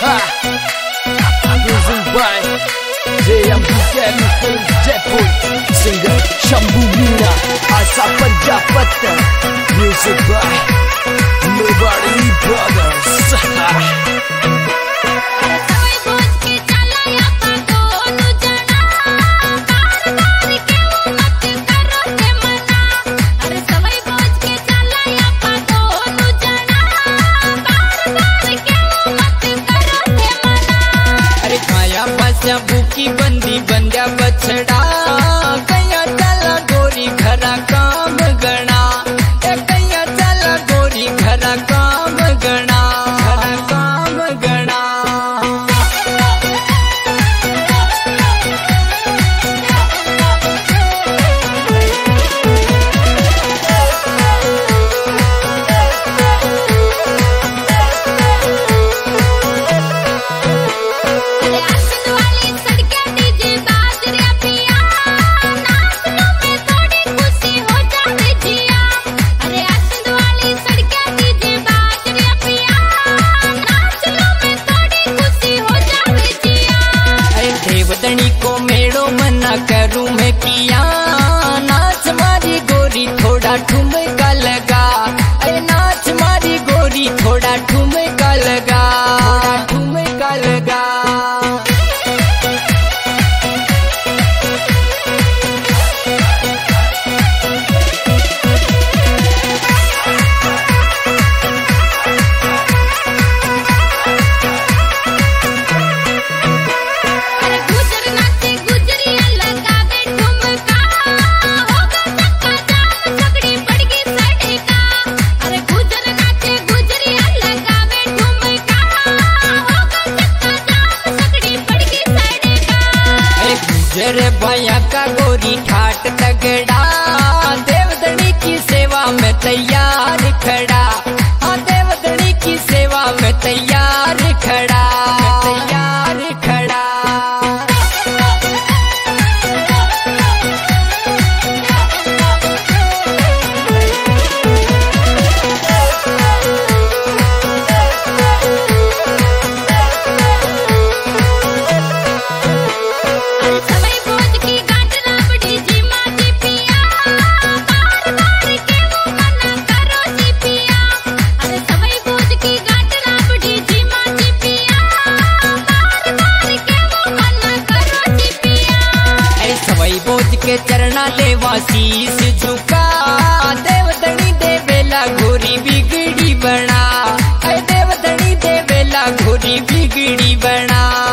Music by JMB Chemical Jaipur. Singer Shambhu Meena, Asa Prajapati. Music by Mewari Brothers. बुकी बंदी बंद्या बछड़ा कैया चला गोरी घरा काम गणा कैया चला गोरी घरा काम गणा घरा काम गणा देवदनी को मेड़ो मना करूं मैं किया नाच मारी गोरी थोड़ा ठुमका लगा नाच मारी गोरी थोड़ा ठुमका लगा ठुमका लगा जरे भैया का गोरी ठाट तगड़ा देवदनी की सेवा में तैयार खड़ा देवदनी की सेवा में तैयार खड़ा तैयार खड़ा के चरणा लेवा शीस झुका देवदनी देवेला घोरी बिगड़ी बना देवदनी देवेला घोरी बिगड़ी बना